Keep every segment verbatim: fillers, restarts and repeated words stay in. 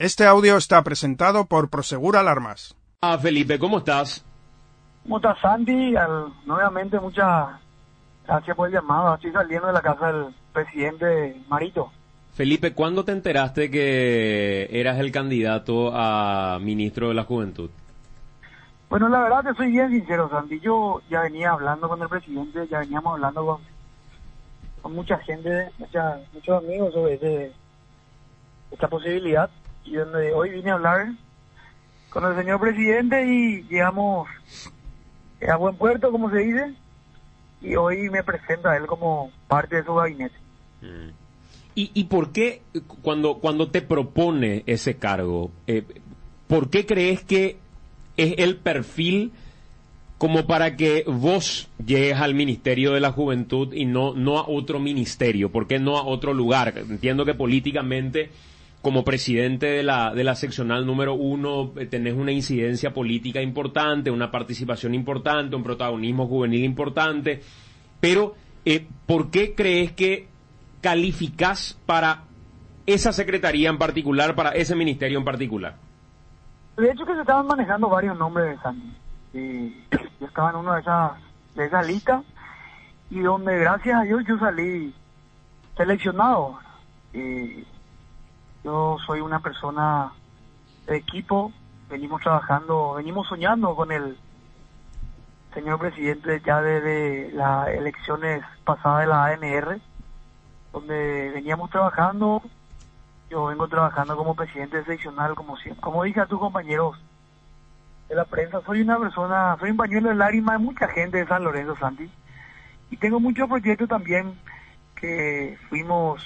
Este audio está presentado por Prosegur Alarmas. Ah, Felipe, ¿cómo estás? ¿Cómo estás, Santi? Al, nuevamente, muchas gracias por el llamado. Estoy saliendo de la casa del presidente Marito. Felipe, ¿cuándo te enteraste que eras el candidato a ministro de la Juventud? Bueno, la verdad te soy bien sincero, Santi. Yo ya venía hablando con el presidente, ya veníamos hablando con, con mucha gente, mucha, muchos amigos sobre ese, esta posibilidad. Y donde hoy vine a hablar con el señor presidente y llegamos a buen puerto, como se dice, y hoy me presenta a él como parte de su gabinete. Mm. ¿Y, y por qué, cuando, cuando te propone ese cargo, eh, por qué crees que es el perfil como para que vos llegues al Ministerio de la Juventud y no, no a otro ministerio? ¿Por qué no a otro lugar? Entiendo que políticamente, como presidente de la, de la seccional número uno, eh, tenés una incidencia política importante, una participación importante, un protagonismo juvenil importante, pero eh, ¿por qué crees que calificás para esa secretaría en particular, para ese ministerio en particular? De hecho que se estaban manejando varios nombres de Santi, y yo estaba en una de esas, de esas listas, y donde gracias a Dios yo salí seleccionado. Y yo soy una persona de equipo, venimos trabajando, venimos soñando con el señor presidente ya desde las elecciones pasadas de la A N R, donde veníamos trabajando. Yo vengo trabajando como presidente seccional, como como dije a tus compañeros de la prensa, soy una persona, soy un pañuelo de lágrimas de mucha gente de San Lorenzo, Santi, y tengo muchos proyectos también que fuimos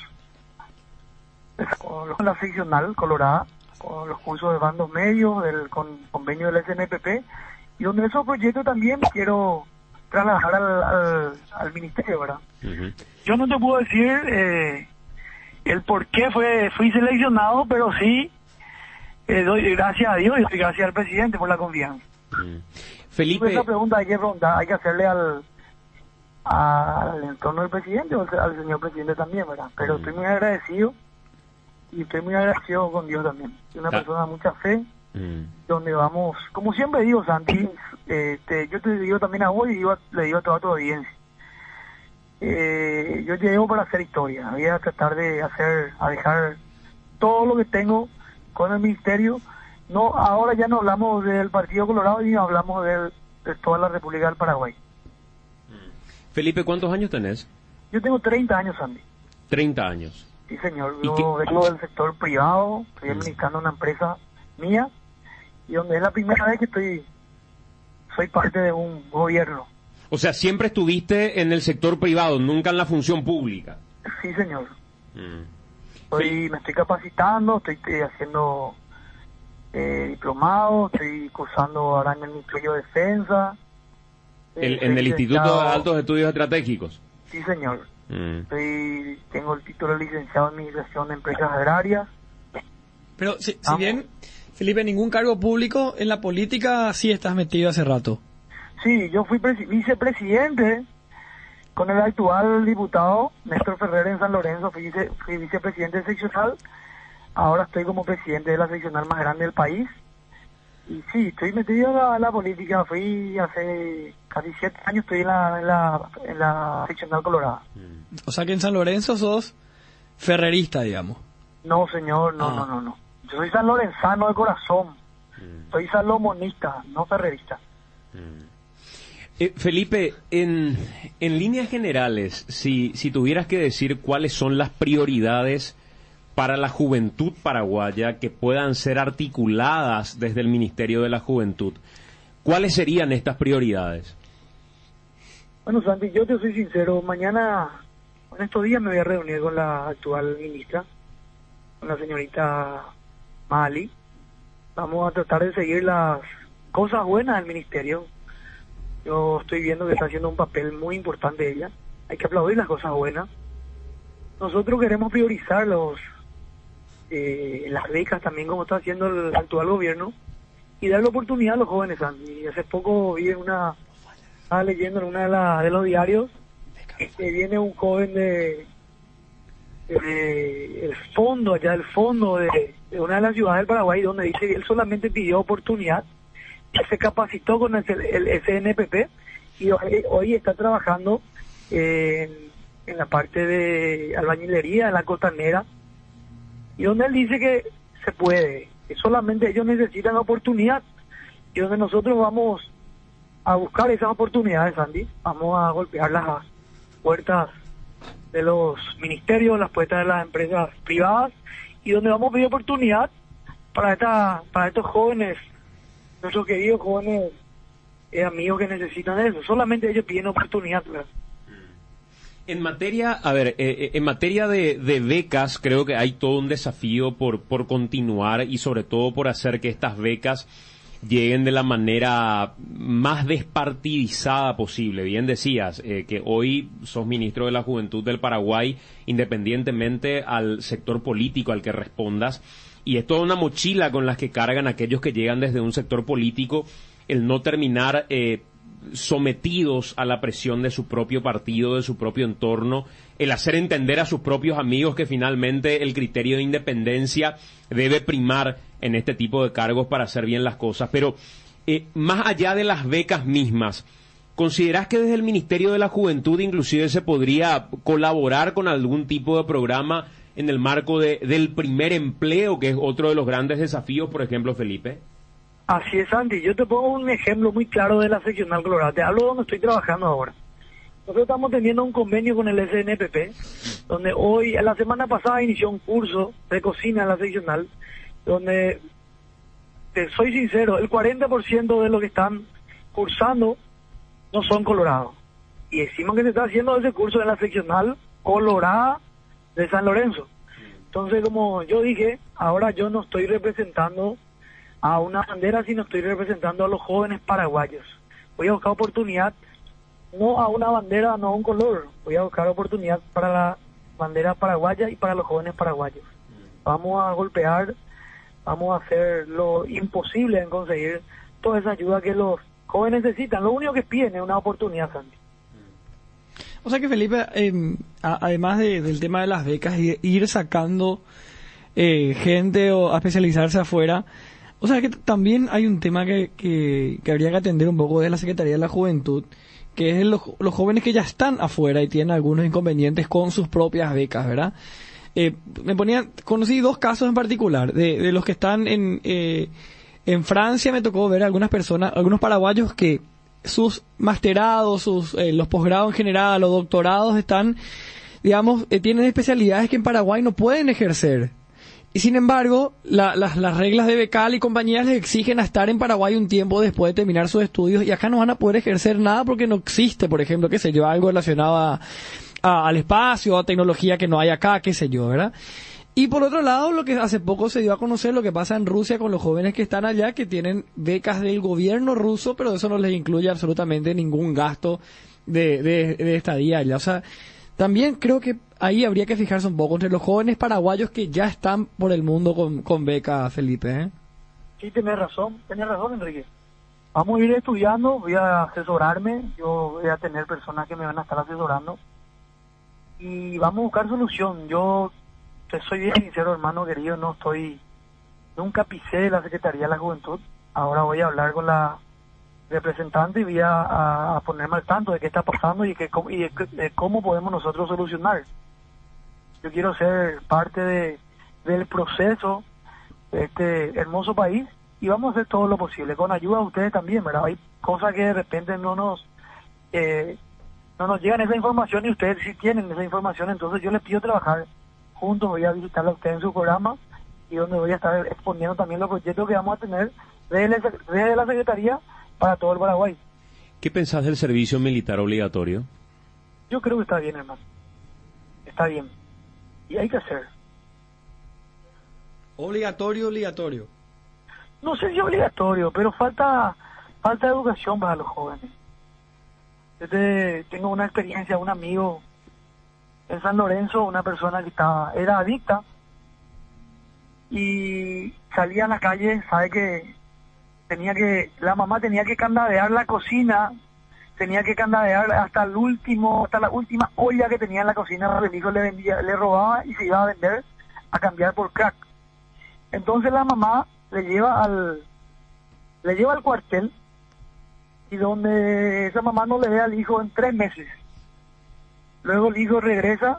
con la seccional Colorada, con los cursos de bandos medios, del con convenio del S N P P, y donde esos proyectos también quiero trasladar al, al, al ministerio, ¿verdad? Uh-huh. Yo no te puedo decir eh, el por qué fue, fui seleccionado, pero sí eh, doy gracias a Dios y doy gracias al presidente por la confianza. Uh-huh. Felipe, esa pregunta hay que preguntar, hay que hacerle al al entorno del presidente o al, al señor presidente también, ¿verdad? Pero uh-huh. estoy muy agradecido. Y estoy muy agradecido con Dios también. Soy una ah. persona de mucha fe, mm. donde vamos, como siempre digo, Santi, este, yo te digo también a vos y digo, le digo a toda tu audiencia, eh, yo llego para hacer historia, voy a tratar de hacer, a dejar todo lo que tengo con el ministerio. No, ahora ya no hablamos del Partido Colorado y hablamos de, de toda la República del Paraguay. Mm. Felipe, ¿cuántos años tenés? Yo tengo treinta años, Santi. treinta años. Sí, señor. Yo vengo del sector privado, estoy administrando una empresa mía, y donde es la primera vez que estoy, soy parte de un gobierno. O sea, siempre estuviste en el sector privado, nunca en la función pública. Sí, señor. Mm. Estoy, sí. Me estoy capacitando, estoy, estoy haciendo eh, diplomado, estoy cursando ahora en el Ministerio de Defensa. El, eh, en el Instituto de Altos Estudios Estratégicos. Sí, señor. Mm. Estoy, tengo el título de licenciado en Administración de Empresas Agrarias. Pero si, si bien, Felipe, ningún cargo público, en la política sí estás metido hace rato. Sí, yo fui presi- vicepresidente con el actual diputado Néstor Ferrer en San Lorenzo, fui, vice- fui vicepresidente seccional, ahora estoy como presidente de la seccional más grande del país. Y sí, estoy metido en la, en la política, fui hace casi siete años, estoy en la, en la, en la seccional Colorada. O sea que en San Lorenzo sos ferrerista, digamos. No, señor, no, ah. no, no, no. Yo soy sanlorenzano de corazón, mm. soy salomonista, no ferrerista. Mm. Eh, Felipe, en, en líneas generales, si, si tuvieras que decir cuáles son las prioridades para la juventud paraguaya que puedan ser articuladas desde el Ministerio de la Juventud, ¿cuáles serían estas prioridades? Bueno, Santi, yo te soy sincero, mañana, en estos días me voy a reunir con la actual ministra, con la señorita Mali. Vamos a tratar de seguir las cosas buenas del ministerio. Yo estoy viendo que está haciendo un papel muy importante ella. Hay que aplaudir las cosas buenas. Nosotros queremos priorizar los eh, las becas también, como está haciendo el actual gobierno, y darle oportunidad a los jóvenes, Santi. Hace poco vi una, estaba leyendo en una de, la, de los diarios que viene un joven de eh, el fondo, allá el fondo de, de una de las ciudades del Paraguay, donde dice que él solamente pidió oportunidad, que se capacitó con el, el S N P P y hoy, hoy está trabajando en, en la parte de albañilería, en la costanera, y donde él dice que se puede, que solamente ellos necesitan oportunidad, y donde nosotros vamos a buscar esas oportunidades, Sandy, vamos a golpear las puertas de los ministerios, las puertas de las empresas privadas, y donde vamos a pedir oportunidad para esta, para estos jóvenes, nuestros queridos jóvenes eh, amigos que necesitan eso. Solamente ellos piden oportunidad, ¿verdad? En materia, a ver, eh, en materia de, de becas, creo que hay todo un desafío por, por continuar y sobre todo por hacer que estas becas lleguen de la manera más despartidizada posible. Bien decías eh, que hoy sos ministro de la Juventud del Paraguay, independientemente al sector político al que respondas, y es toda una mochila con la que cargan aquellos que llegan desde un sector político, el no terminar eh, sometidos a la presión de su propio partido, de su propio entorno, el hacer entender a sus propios amigos que finalmente el criterio de independencia debe primar en este tipo de cargos para hacer bien las cosas. Pero eh, más allá de las becas mismas, ¿considerás que desde el Ministerio de la Juventud inclusive se podría colaborar con algún tipo de programa en el marco de, del primer empleo, que es otro de los grandes desafíos, por ejemplo, Felipe? Así es, Andy. Yo te pongo un ejemplo muy claro de la seccional Colorado. Te hablo de donde estoy trabajando ahora. Nosotros estamos teniendo un convenio con el S N P P, donde hoy, la semana pasada, inició un curso de cocina en la seccional, donde, te soy sincero, el cuarenta por ciento de los que están cursando no son colorados. Y decimos que se está haciendo ese curso en la seccional Colorada de San Lorenzo. Entonces, como yo dije, ahora yo no estoy representando a una bandera, sino estoy representando a los jóvenes paraguayos. Voy a buscar oportunidad, no a una bandera, no a un color, voy a buscar oportunidad para la bandera paraguaya y para los jóvenes paraguayos. Vamos a golpear, vamos a hacer lo imposible en conseguir toda esa ayuda que los jóvenes necesitan. Lo único que piden es una oportunidad, Santi. O sea que, Felipe, eh, a, además de, del tema de las becas y ir sacando eh, gente o a especializarse afuera, o sea que también hay un tema que, que, que habría que atender un poco de la Secretaría de la Juventud, que es los, los jóvenes que ya están afuera y tienen algunos inconvenientes con sus propias becas, ¿verdad? Eh, me ponía, conocí dos casos en particular, de, de los que están en, eh, en Francia. Me tocó ver a algunas personas, algunos paraguayos que sus masterados, sus, eh, los posgrados en general, los doctorados están, digamos, eh, tienen especialidades que en Paraguay no pueden ejercer. Y sin embargo, la, las, las reglas de Becal y compañías les exigen a estar en Paraguay un tiempo después de terminar sus estudios, y acá no van a poder ejercer nada porque no existe, por ejemplo, qué sé yo, algo relacionado a, a, al espacio, a tecnología que no hay acá, qué sé yo, ¿verdad? Y por otro lado, lo que hace poco se dio a conocer, lo que pasa en Rusia con los jóvenes que están allá, que tienen becas del gobierno ruso, pero eso no les incluye absolutamente ningún gasto de, de, de estadía allá. O sea, también creo que ahí habría que fijarse un poco entre los jóvenes paraguayos que ya están por el mundo con, con beca, Felipe, ¿eh? Sí, tenés razón, tenés razón, Enrique. Vamos a ir estudiando, voy a asesorarme, yo voy a tener personas que me van a estar asesorando y vamos a buscar solución. Yo te soy bien sincero, hermano querido, no estoy, nunca pisé la Secretaría de la Juventud. Ahora voy a hablar con la representante y voy a, a, a ponerme al tanto de qué está pasando y, que, y de, de cómo podemos nosotros solucionar. Yo quiero ser parte de del proceso de este hermoso país y vamos a hacer todo lo posible, con ayuda de ustedes también, ¿verdad? Hay cosas que de repente no nos eh, no nos llegan esa información y ustedes sí tienen esa información, entonces yo les pido trabajar juntos. Voy a visitarla a ustedes en su programa y donde voy a estar exponiendo también los proyectos que vamos a tener desde, desde la Secretaría para todo el Paraguay. ¿Qué pensás del servicio militar obligatorio? Yo creo que está bien, hermano. Está bien. Y hay que hacer. Obligatorio, obligatorio. No sé si obligatorio, pero falta falta educación para los jóvenes. Yo te, tengo una experiencia, un amigo en San Lorenzo, una persona que estaba, era adicta y salía a la calle, sabe que tenía que, la mamá tenía que candadear la cocina tenía que candadear hasta el último, hasta la última olla que tenía en la cocina. El hijo le vendía, le robaba y se iba a vender a cambiar por crack. Entonces la mamá le lleva al, le lleva al cuartel, y donde esa mamá no le ve al hijo en tres meses. Luego el hijo regresa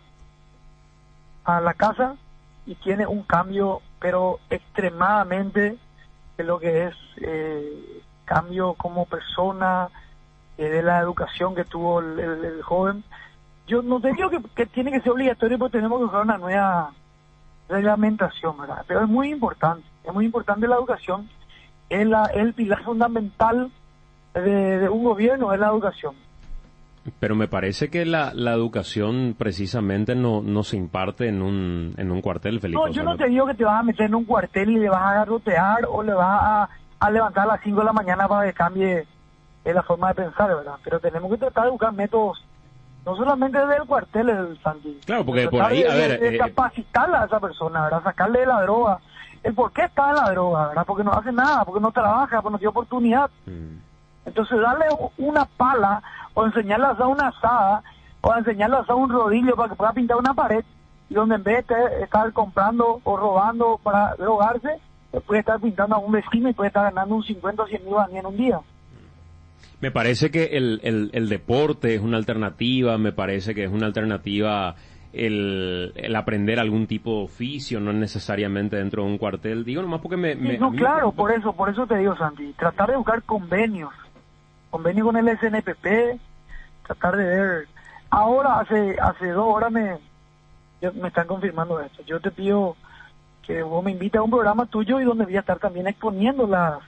a la casa y tiene un cambio, pero extremadamente, de lo que es eh, cambio como persona, eh, de la educación que tuvo el, el, el joven. Yo no te digo que, que tiene que ser obligatorio, porque tenemos que buscar una nueva reglamentación, ¿verdad? Pero es muy importante, es muy importante la educación, es la, el pilar fundamental de, de un gobierno, es la educación. Pero me parece que la, la educación precisamente no, no se imparte en un, en un cuartel, Felipe. No, yo no te digo que te vas a meter en un cuartel y le vas a garrotear o le vas a, a levantar a las cinco de la mañana para que cambie eh, la forma de pensar, ¿verdad? Pero tenemos que tratar de buscar métodos, no solamente desde el cuartel, el Santi. Claro, porque por ahí, de, a ver... De, de eh, capacitarla a esa persona, ¿verdad? Sacarle de la droga, el por qué está en la droga, ¿verdad? Porque no hace nada, porque no trabaja, porque no tiene oportunidad. Mm. Entonces darle una pala, o enseñarle a hacer una asada, o enseñarle a hacer un rodillo para que pueda pintar una pared, y donde en vez de estar comprando o robando para drogarse, puede estar pintando a un vecino y puede estar ganando un cincuenta o cien mil en un día. Me parece que el, el, el deporte es una alternativa, me parece que es una alternativa el, el aprender algún tipo de oficio, no necesariamente dentro de un cuartel. Digo nomás porque me... me sí, no, mí claro, me... por eso, por eso te digo, Santi, tratar de buscar convenios, convenio con el S N P P, tratar de ver. Ahora, hace hace dos horas me, yo, me están confirmando esto. Yo te pido que vos me invites a un programa tuyo y donde voy a estar también exponiendo las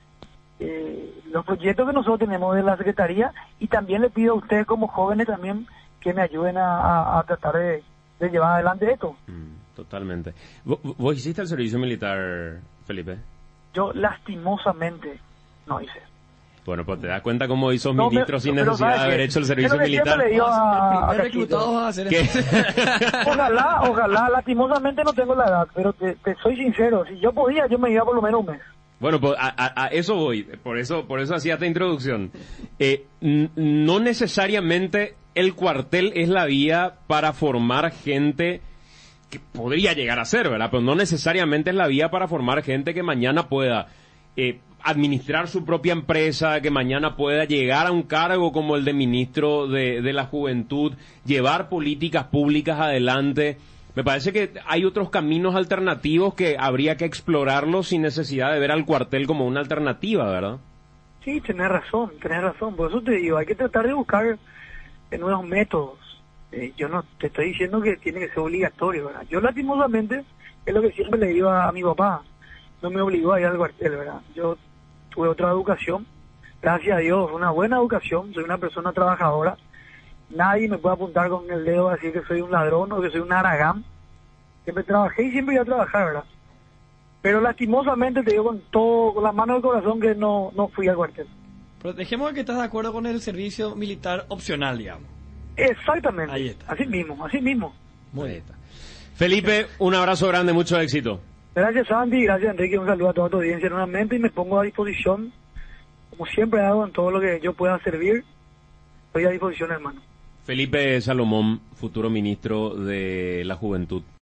eh, los proyectos que nosotros tenemos de la Secretaría, y también le pido a ustedes como jóvenes también que me ayuden a, a, a tratar de, de llevar adelante esto. Mm, totalmente. ¿Vos, ¿Vos hiciste el servicio militar, Felipe? Yo lastimosamente no hice. Bueno, pues te das cuenta cómo hizo no, ministro me, sin necesidad de haber hecho el servicio militar. Le digo a, el primer reclutado va a hacer eso. Ojalá, ojalá, lastimosamente no tengo la edad, pero te, te soy sincero, si yo podía, yo me iba por lo menos un mes. Bueno, pues a, a, a eso voy, por eso, por eso hacía esta introducción. Eh, n- no necesariamente el cuartel es la vía para formar gente que podría llegar a ser, ¿verdad? Pero no necesariamente es la vía para formar gente que mañana pueda eh, administrar su propia empresa, que mañana pueda llegar a un cargo como el de ministro de, de la Juventud, llevar políticas públicas adelante. Me parece que hay otros caminos alternativos que habría que explorarlos sin necesidad de ver al cuartel como una alternativa, ¿verdad? Sí, tenés razón, tenés razón. Por eso te digo, hay que tratar de buscar nuevos métodos. Eh, yo no te estoy diciendo que tiene que ser obligatorio, ¿verdad? Yo lastimosamente, es lo que siempre le digo a, a mi papá, no me obligó a ir al cuartel, ¿verdad? Yo tuve otra educación, gracias a Dios, una buena educación, soy una persona trabajadora. Nadie me puede apuntar con el dedo a decir que soy un ladrón o que soy un aragán. Siempre trabajé y siempre iba a trabajar, ¿verdad? Pero lastimosamente te digo con todo, con la mano del corazón, que no, no fui al cuartel. Pero dejemos que estás de acuerdo con el servicio militar opcional, digamos. Exactamente. Ahí está. Así mismo, así mismo. Muy bien. Felipe, un abrazo grande, mucho éxito. Gracias, Sandy, gracias, Enrique, un saludo a toda tu audiencia nuevamente, y me pongo a disposición, como siempre hago, en todo lo que yo pueda servir. Estoy a disposición, hermano. Felipe Salomón, futuro ministro de la Juventud.